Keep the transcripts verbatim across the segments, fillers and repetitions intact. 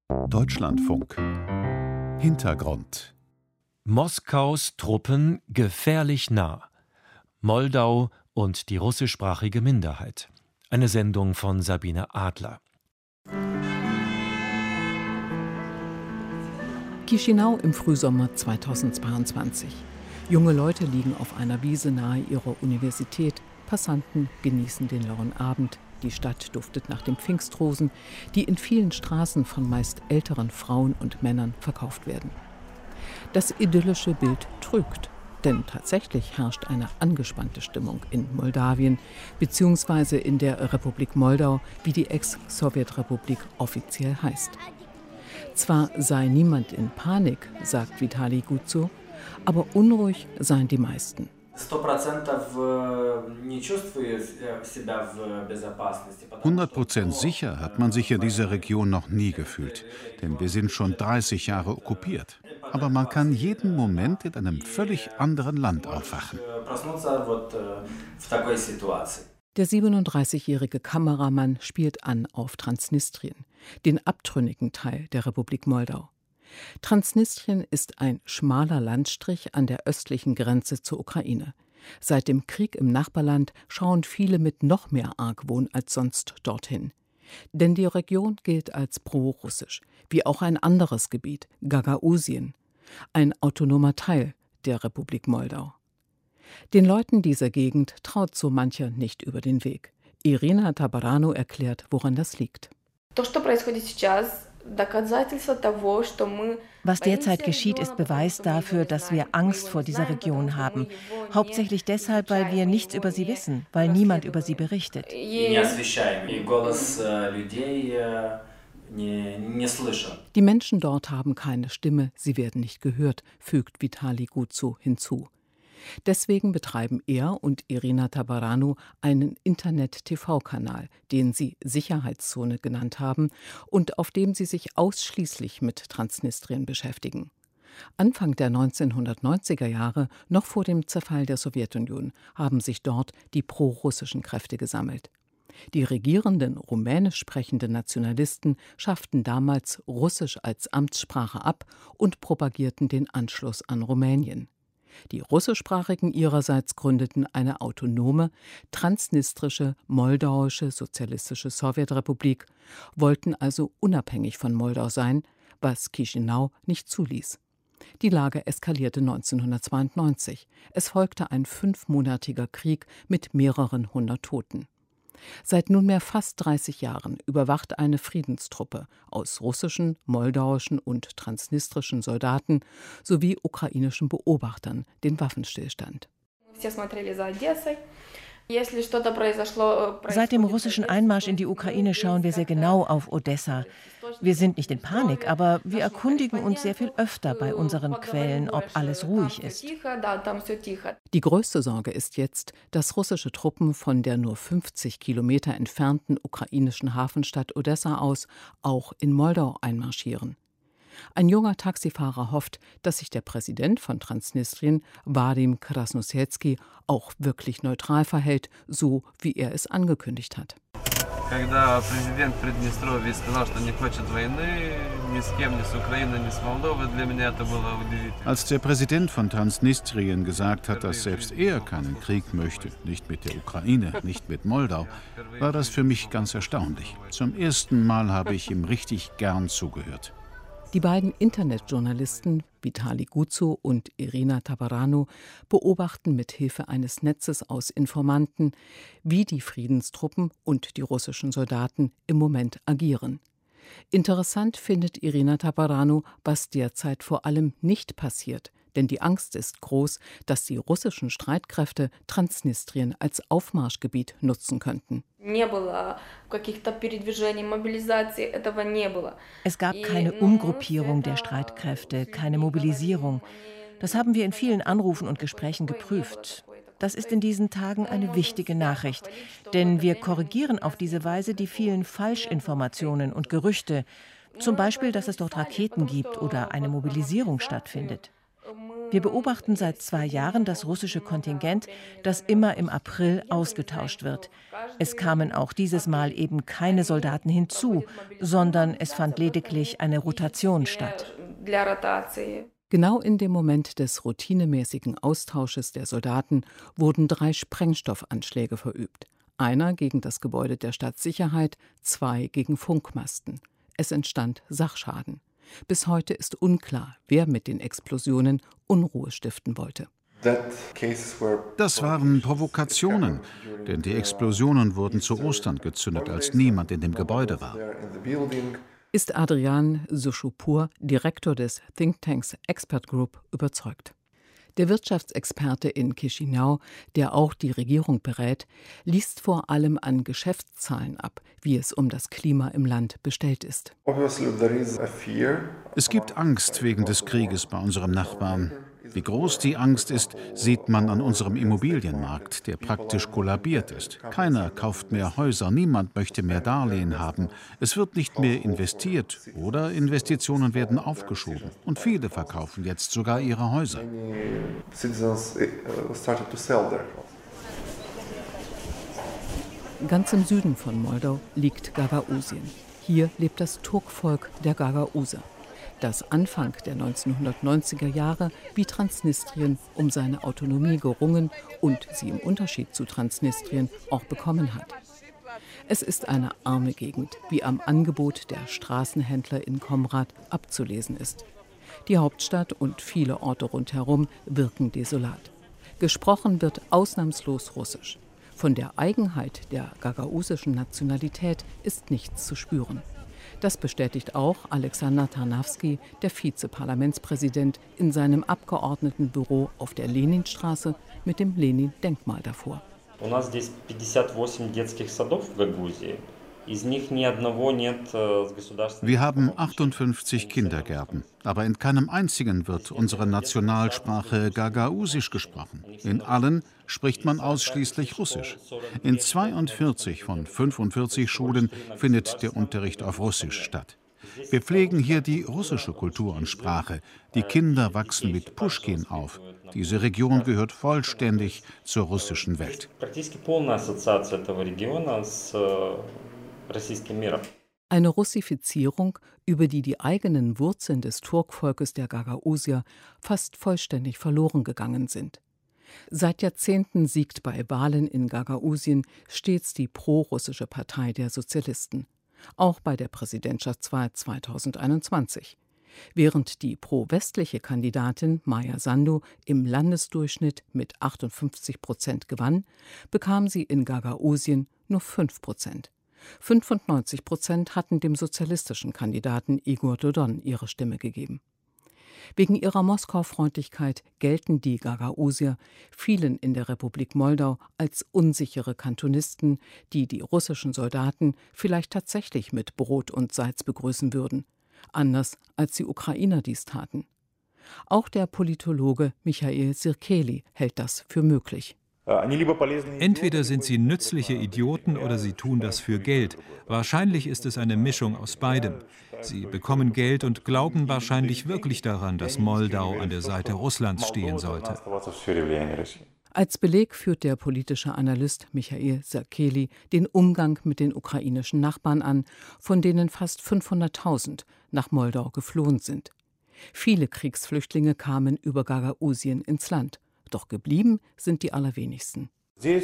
Deutschlandfunk. Hintergrund. Moskaus Truppen gefährlich nah. Moldau und die russischsprachige Minderheit. Eine Sendung von Sabine Adler. Chișinău im Frühsommer zweitausendzweiundzwanzig. Junge Leute liegen auf einer Wiese nahe ihrer Universität. Passanten genießen den lauen Abend. Die Stadt duftet nach den Pfingstrosen, die in vielen Straßen von meist älteren Frauen und Männern verkauft werden. Das idyllische Bild trügt, denn tatsächlich herrscht eine angespannte Stimmung in Moldawien bzw. in der Republik Moldau, wie die Ex-Sowjetrepublik offiziell heißt. Zwar sei niemand in Panik, sagt Vitali Guzo, aber unruhig seien die meisten. hundert Prozent sicher hat man sich in dieser Region noch nie gefühlt, denn wir sind schon dreißig Jahre okkupiert. Aber man kann jeden Moment in einem völlig anderen Land aufwachen. Der siebenunddreißigjährige Kameramann spielt an auf Transnistrien, den abtrünnigen Teil der Republik Moldau. Transnistrien ist ein schmaler Landstrich an der östlichen Grenze zur Ukraine. Seit dem Krieg im Nachbarland schauen viele mit noch mehr Argwohn als sonst dorthin. Denn die Region gilt als pro-russisch, wie auch ein anderes Gebiet, Gagausien, ein autonomer Teil der Republik Moldau. Den Leuten dieser Gegend traut so mancher nicht über den Weg. Irina Tabaranu erklärt, woran das liegt. Was derzeit geschieht, ist Beweis dafür, dass wir Angst vor dieser Region haben. Hauptsächlich deshalb, weil wir nichts über sie wissen, weil niemand über sie berichtet. Die Menschen dort haben keine Stimme, sie werden nicht gehört, fügt Vitali Guzo hinzu. Deswegen betreiben er und Irina Tabaranu einen Internet-T V-Kanal, den sie Sicherheitszone genannt haben und auf dem sie sich ausschließlich mit Transnistrien beschäftigen. Anfang der neunzehnhundertneunziger Jahre, noch vor dem Zerfall der Sowjetunion, haben sich dort die pro-russischen Kräfte gesammelt. Die regierenden rumänisch sprechenden Nationalisten schafften damals Russisch als Amtssprache ab und propagierten den Anschluss an Rumänien. Die Russischsprachigen ihrerseits gründeten eine autonome, transnistrische, moldauische sozialistische Sowjetrepublik, wollten also unabhängig von Moldau sein, was Chișinău nicht zuließ. Die Lage eskalierte neunzehnhundertzweiundneunzig. Es folgte ein fünfmonatiger Krieg mit mehreren hundert Toten. Seit nunmehr fast dreißig Jahren überwacht eine Friedenstruppe aus russischen, moldauischen und transnistrischen Soldaten sowie ukrainischen Beobachtern den Waffenstillstand. Seit dem russischen Einmarsch in die Ukraine schauen wir sehr genau auf Odessa. Wir sind nicht in Panik, aber wir erkundigen uns sehr viel öfter bei unseren Quellen, ob alles ruhig ist. Die größte Sorge ist jetzt, dass russische Truppen von der nur fünfzig Kilometer entfernten ukrainischen Hafenstadt Odessa aus auch in Moldau einmarschieren. Ein junger Taxifahrer hofft, dass sich der Präsident von Transnistrien, Vadim Krasnoselski, auch wirklich neutral verhält, so wie er es angekündigt hat. Als der Präsident von Transnistrien gesagt hat, dass selbst er keinen Krieg möchte, nicht mit der Ukraine, nicht mit Moldau, war das für mich ganz erstaunlich. Zum ersten Mal habe ich ihm richtig gern zugehört. Die beiden Internetjournalisten Vitali Guzo und Irina Tabaranu beobachten mit Hilfe eines Netzes aus Informanten, wie die Friedenstruppen und die russischen Soldaten im Moment agieren. Interessant findet Irina Tabaranu, was derzeit vor allem nicht passiert, denn die Angst ist groß, dass die russischen Streitkräfte Transnistrien als Aufmarschgebiet nutzen könnten. Es gab keine Umgruppierung der Streitkräfte, keine Mobilisierung. Das haben wir in vielen Anrufen und Gesprächen geprüft. Das ist in diesen Tagen eine wichtige Nachricht, denn wir korrigieren auf diese Weise die vielen Falschinformationen und Gerüchte, zum Beispiel, dass es dort Raketen gibt oder eine Mobilisierung stattfindet. Wir beobachten seit zwei Jahren das russische Kontingent, das immer im April ausgetauscht wird. Es kamen auch dieses Mal eben keine Soldaten hinzu, sondern es fand lediglich eine Rotation statt. Genau in dem Moment des routinemäßigen Austausches der Soldaten wurden drei Sprengstoffanschläge verübt. Einer gegen das Gebäude der Stadtsicherheit, zwei gegen Funkmasten. Es entstand Sachschaden. Bis heute ist unklar, wer mit den Explosionen Unruhe stiften wollte. Das waren Provokationen, denn die Explosionen wurden zu Ostern gezündet, als niemand in dem Gebäude war. Ist Adrian Sushupur, Direktor des Thinktanks Expert Group, überzeugt. Der Wirtschaftsexperte in Chișinău, der auch die Regierung berät, liest vor allem an Geschäftszahlen ab, wie es um das Klima im Land bestellt ist. Es gibt Angst wegen des Krieges bei unserem Nachbarn. Wie groß die Angst ist, sieht man an unserem Immobilienmarkt, der praktisch kollabiert ist. Keiner kauft mehr Häuser, niemand möchte mehr Darlehen haben. Es wird nicht mehr investiert oder Investitionen werden aufgeschoben. Und viele verkaufen jetzt sogar ihre Häuser. Ganz im Süden von Moldau liegt Gagausien. Hier lebt das Turkvolk der Gagauser, das Anfang der neunzehnhundertneunziger Jahre wie Transnistrien um seine Autonomie gerungen und sie im Unterschied zu Transnistrien auch bekommen hat. Es ist eine arme Gegend, wie am Angebot der Straßenhändler in Comrat abzulesen ist. Die Hauptstadt und viele Orte rundherum wirken desolat. Gesprochen wird ausnahmslos Russisch. Von der Eigenheit der gagausischen Nationalität ist nichts zu spüren. Das bestätigt auch Alexander Tarnawski, der Vizeparlamentspräsident, in seinem Abgeordnetenbüro auf der Leninstraße mit dem Lenin-Denkmal davor. Wir haben achtundfünfzig Kindergärten, aber in keinem einzigen wird unsere Nationalsprache Gagausisch gesprochen. In allen spricht man ausschließlich Russisch. In zweiundvierzig von fünfundvierzig Schulen findet der Unterricht auf Russisch statt. Wir pflegen hier die russische Kultur und Sprache. Die Kinder wachsen mit Puschkin auf. Diese Region gehört vollständig zur russischen Welt. Eine Russifizierung, über die die eigenen Wurzeln des Turkvolkes der Gagausier fast vollständig verloren gegangen sind. Seit Jahrzehnten siegt bei Wahlen in Gagausien stets die pro-russische Partei der Sozialisten. Auch bei der Präsidentschaftswahl zweitausendeinundzwanzig. Während die pro-westliche Kandidatin Maia Sandu im Landesdurchschnitt mit achtundfünfzig Prozent gewann, bekam sie in Gagausien nur fünf Prozent. fünfundneunzig Prozent hatten dem sozialistischen Kandidaten Igor Dodon ihre Stimme gegeben. Wegen ihrer Moskau-Freundlichkeit gelten die Gagausier vielen in der Republik Moldau als unsichere Kantonisten, die die russischen Soldaten vielleicht tatsächlich mit Brot und Salz begrüßen würden, anders als die Ukrainer dies taten. Auch der Politologe Michail Sirkeli hält das für möglich. Entweder sind sie nützliche Idioten oder sie tun das für Geld. Wahrscheinlich ist es eine Mischung aus beidem. Sie bekommen Geld und glauben wahrscheinlich wirklich daran, dass Moldau an der Seite Russlands stehen sollte. Als Beleg führt der politische Analyst Michail Sirkeli den Umgang mit den ukrainischen Nachbarn an, von denen fast fünfhunderttausend nach Moldau geflohen sind. Viele Kriegsflüchtlinge kamen über Gagausien ins Land. Doch geblieben sind die allerwenigsten. Die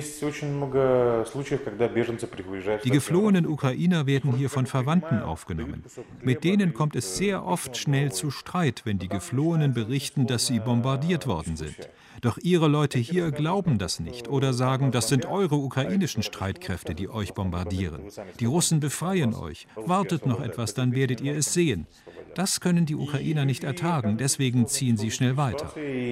geflohenen Ukrainer werden hier von Verwandten aufgenommen. Mit denen kommt es sehr oft schnell zu Streit, wenn die Geflohenen berichten, dass sie bombardiert worden sind. Doch ihre Leute hier glauben das nicht oder sagen, das sind eure ukrainischen Streitkräfte, die euch bombardieren. Die Russen befreien euch. Wartet noch etwas, dann werdet ihr es sehen. Das können die Ukrainer nicht ertragen, deswegen ziehen sie schnell weiter.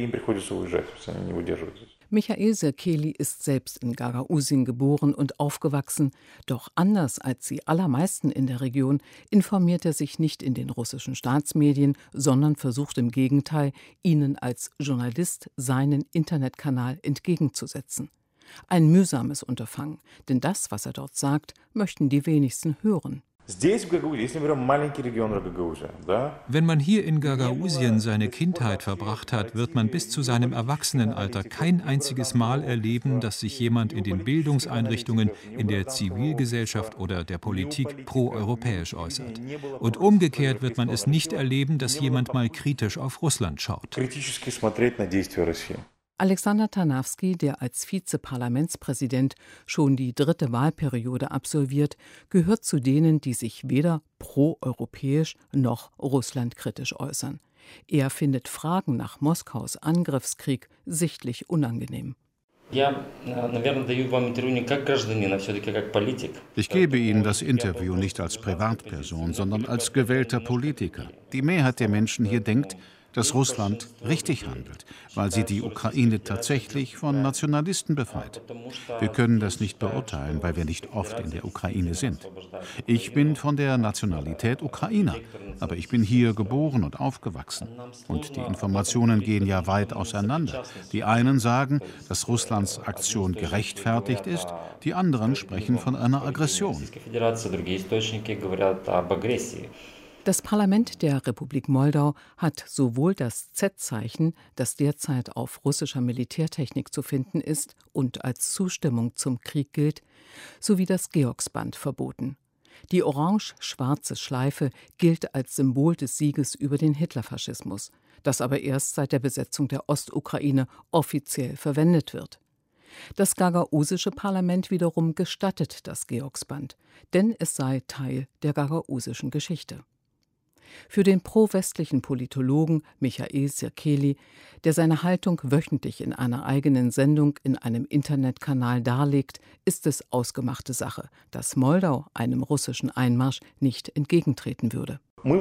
Michail Sirkeli ist selbst in Gagausien geboren und aufgewachsen, doch anders als die allermeisten in der Region informiert er sich nicht in den russischen Staatsmedien, sondern versucht im Gegenteil, ihnen als Journalist seinen Internetkanal entgegenzusetzen. Ein mühsames Unterfangen, denn das, was er dort sagt, möchten die wenigsten hören. Wenn man hier in Gagausien seine Kindheit verbracht hat, wird man bis zu seinem Erwachsenenalter kein einziges Mal erleben, dass sich jemand in den Bildungseinrichtungen, in der Zivilgesellschaft oder der Politik proeuropäisch äußert. Und umgekehrt wird man es nicht erleben, dass jemand mal kritisch auf Russland schaut. Alexander Tarnawski, der als Vizeparlamentspräsident schon die dritte Wahlperiode absolviert, gehört zu denen, die sich weder proeuropäisch noch russlandkritisch äußern. Er findet Fragen nach Moskaus Angriffskrieg sichtlich unangenehm. Ich gebe Ihnen das Interview nicht als Privatperson, sondern als gewählter Politiker. Die Mehrheit der Menschen hier denkt, dass Russland richtig handelt, weil sie die Ukraine tatsächlich von Nationalisten befreit. Wir können das nicht beurteilen, weil wir nicht oft in der Ukraine sind. Ich bin von der Nationalität Ukrainer, aber ich bin hier geboren und aufgewachsen. Und die Informationen gehen ja weit auseinander. Die einen sagen, dass Russlands Aktion gerechtfertigt ist, die anderen sprechen von einer Aggression. Das Parlament der Republik Moldau hat sowohl das Z-Zeichen, das derzeit auf russischer Militärtechnik zu finden ist und als Zustimmung zum Krieg gilt, sowie das Georgsband verboten. Die orange-schwarze Schleife gilt als Symbol des Sieges über den Hitlerfaschismus, das aber erst seit der Besetzung der Ostukraine offiziell verwendet wird. Das gagausische Parlament wiederum gestattet das Georgsband, denn es sei Teil der gagausischen Geschichte. Für den pro-westlichen Politologen Michael Sirkeli, der seine Haltung wöchentlich in einer eigenen Sendung in einem Internetkanal darlegt, ist es ausgemachte Sache, dass Moldau einem russischen Einmarsch nicht entgegentreten würde.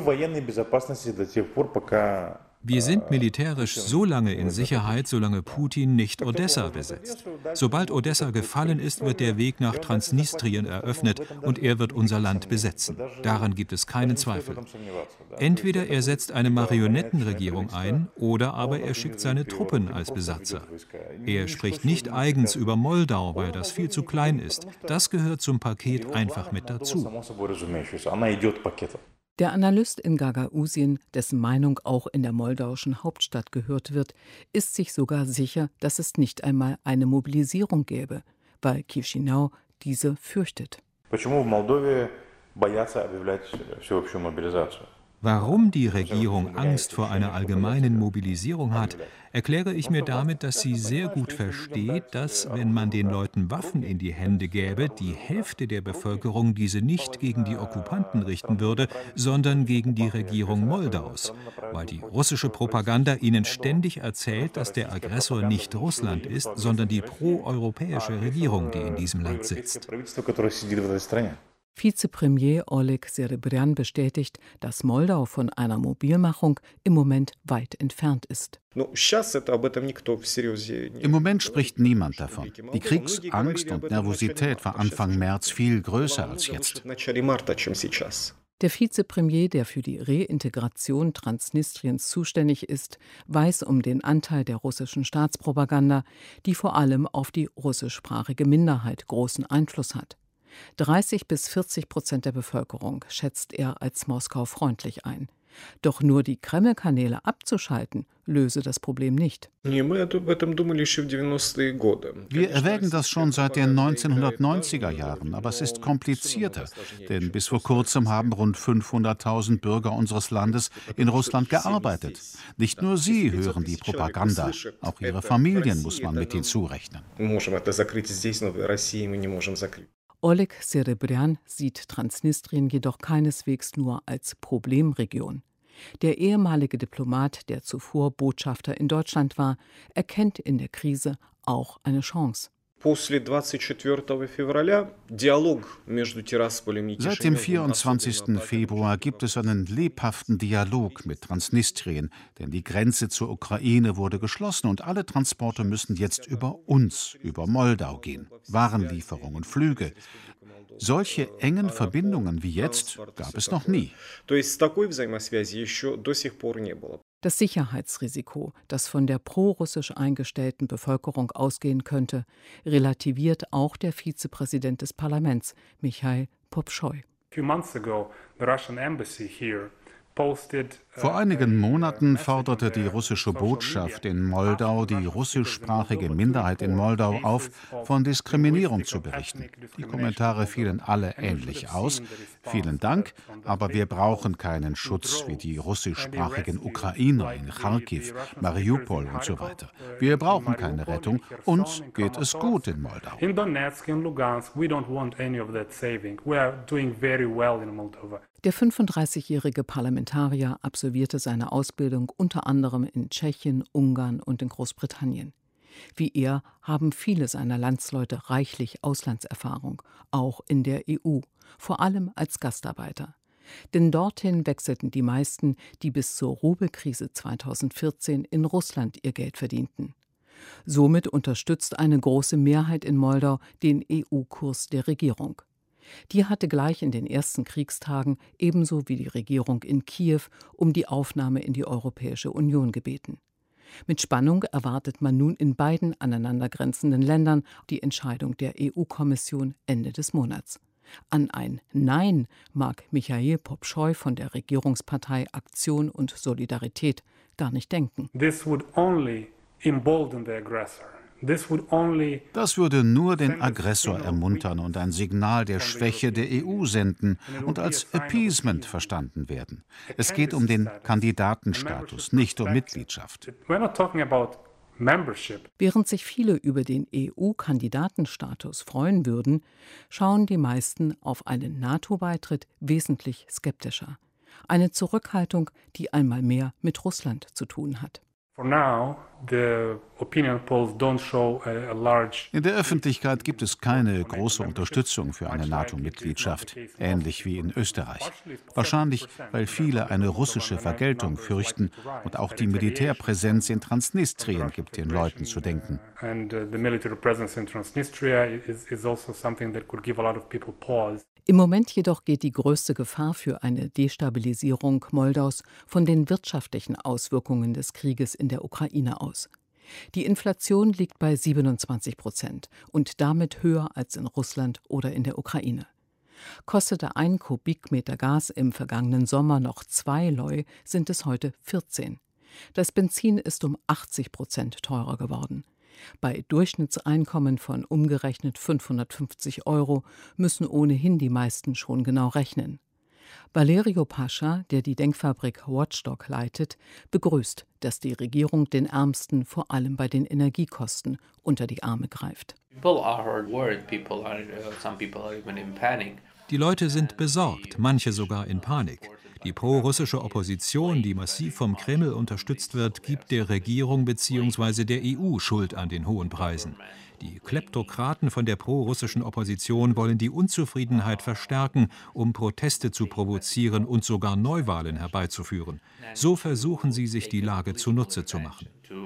Wir sind militärisch so lange in Sicherheit, solange Putin nicht Odessa besetzt. Sobald Odessa gefallen ist, wird der Weg nach Transnistrien eröffnet und er wird unser Land besetzen. Daran gibt es keinen Zweifel. Entweder er setzt eine Marionettenregierung ein oder aber er schickt seine Truppen als Besatzer. Er spricht nicht eigens über Moldau, weil das viel zu klein ist. Das gehört zum Paket einfach mit dazu. Der Analyst in Gagausien, dessen Meinung auch in der moldauischen Hauptstadt gehört wird, ist sich sogar sicher, dass es nicht einmal eine Mobilisierung gäbe, weil Chișinău diese fürchtet. Warum die Regierung Angst vor einer allgemeinen Mobilisierung hat, erkläre ich mir damit, dass sie sehr gut versteht, dass, wenn man den Leuten Waffen in die Hände gäbe, die Hälfte der Bevölkerung diese nicht gegen die Okkupanten richten würde, sondern gegen die Regierung Moldaus, weil die russische Propaganda ihnen ständig erzählt, dass der Aggressor nicht Russland ist, sondern die proeuropäische Regierung, die in diesem Land sitzt. Vizepremier Oleg Serebrjan bestätigt, dass Moldau von einer Mobilmachung im Moment weit entfernt ist. Im Moment spricht niemand davon. Die Kriegsangst und Nervosität war Anfang März viel größer als jetzt. Der Vizepremier, der für die Reintegration Transnistriens zuständig ist, weiß um den Anteil der russischen Staatspropaganda, die vor allem auf die russischsprachige Minderheit großen Einfluss hat. dreißig bis vierzig Prozent der Bevölkerung schätzt er als Moskau freundlich ein. Doch nur die Kreml-Kanäle abzuschalten, löse das Problem nicht. Wir erwägen das schon seit den neunzehnhundertneunziger Jahren, aber es ist komplizierter, denn bis vor kurzem haben rund fünfhunderttausend Bürger unseres Landes in Russland gearbeitet. Nicht nur sie hören die Propaganda, auch ihre Familien muss man mit hinzurechnen. Oleg Serebrjan sieht Transnistrien jedoch keineswegs nur als Problemregion. Der ehemalige Diplomat, der zuvor Botschafter in Deutschland war, erkennt in der Krise auch eine Chance. Seit dem vierundzwanzigsten Februar gibt es einen lebhaften Dialog mit Transnistrien, denn die Grenze zur Ukraine wurde geschlossen und alle Transporte müssen jetzt über uns, über Moldau gehen. Warenlieferungen, Flüge. Solche engen Verbindungen wie jetzt gab es noch nie. Das Sicherheitsrisiko, das von der prorussisch eingestellten Bevölkerung ausgehen könnte, relativiert auch der Vizepräsident des Parlaments, Michail Popschoi. Vor einigen Monaten forderte die russische Botschaft in Moldau die russischsprachige Minderheit in Moldau auf, von Diskriminierung zu berichten. Die Kommentare fielen alle ähnlich aus. Vielen Dank, aber wir brauchen keinen Schutz wie die russischsprachigen Ukrainer in Charkiw, Mariupol und so weiter. Wir brauchen keine Rettung. Uns geht es gut in Moldau. Der fünfunddreißigjährige Parlamentarier absolvierte seine Ausbildung unter anderem in Tschechien, Ungarn und in Großbritannien. Wie er haben viele seiner Landsleute reichlich Auslandserfahrung, auch in der E U, vor allem als Gastarbeiter. Denn dorthin wechselten die meisten, die bis zur Rubelkrise zweitausendvierzehn in Russland ihr Geld verdienten. Somit unterstützt eine große Mehrheit in Moldau den E U-Kurs der Regierung. Die hatte gleich in den ersten Kriegstagen, ebenso wie die Regierung in Kiew, um die Aufnahme in die Europäische Union gebeten. Mit Spannung erwartet man nun in beiden aneinandergrenzenden Ländern die Entscheidung der E U-Kommission Ende des Monats. An ein Nein mag Michail Popscheu von der Regierungspartei Aktion und Solidarität gar nicht denken. This would only embolden the aggressor. Das würde nur den Aggressor ermuntern und ein Signal der Schwäche der E U senden und als Appeasement verstanden werden. Es geht um den Kandidatenstatus, nicht um Mitgliedschaft. Während sich viele über den E U-Kandidatenstatus freuen würden, schauen die meisten auf einen NATO-Beitritt wesentlich skeptischer. Eine Zurückhaltung, die einmal mehr mit Russland zu tun hat. In der Öffentlichkeit gibt es keine große Unterstützung für eine NATO-Mitgliedschaft, ähnlich wie in Österreich. Wahrscheinlich, weil viele eine russische Vergeltung fürchten und auch die Militärpräsenz in Transnistrien gibt den Leuten zu denken. Im Moment jedoch geht die größte Gefahr für eine Destabilisierung Moldaus von den wirtschaftlichen Auswirkungen des Krieges in der Ukraine aus. Die Inflation liegt bei siebenundzwanzig Prozent und damit höher als in Russland oder in der Ukraine. Kostete ein Kubikmeter Gas im vergangenen Sommer noch zwei Leu, sind es heute vierzehn. Das Benzin ist um achtzig Prozent teurer geworden. Bei Durchschnittseinkommen von umgerechnet fünfhundertfünfzig Euro müssen ohnehin die meisten schon genau rechnen. Valerio Pascha, der die Denkfabrik Watchdog leitet, begrüßt, dass die Regierung den Ärmsten vor allem bei den Energiekosten unter die Arme greift. Die Leute sind besorgt, manche sogar in Panik. Die pro-russische Opposition, die massiv vom Kreml unterstützt wird, gibt der Regierung bzw. der E U Schuld an den hohen Preisen. Die Kleptokraten von der pro-russischen Opposition wollen die Unzufriedenheit verstärken, um Proteste zu provozieren und sogar Neuwahlen herbeizuführen. So versuchen sie, sich die Lage zunutze zu machen.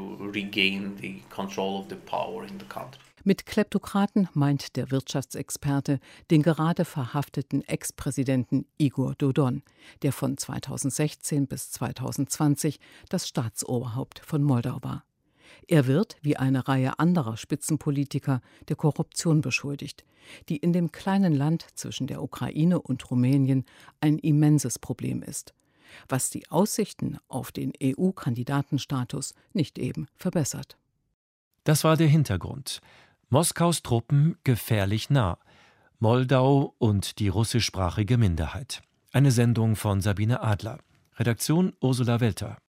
Mit Kleptokraten meint der Wirtschaftsexperte den gerade verhafteten Ex-Präsidenten Igor Dodon, der von zweitausendsechzehn bis zweitausendzwanzig das Staatsoberhaupt von Moldau war. Er wird, wie eine Reihe anderer Spitzenpolitiker, der Korruption beschuldigt, die in dem kleinen Land zwischen der Ukraine und Rumänien ein immenses Problem ist, was die Aussichten auf den E U-Kandidatenstatus nicht eben verbessert. Das war der Hintergrund. Moskaus Truppen gefährlich nah. Moldau und die russischsprachige Minderheit. Eine Sendung von Sabine Adler. Redaktion Ursula Welter.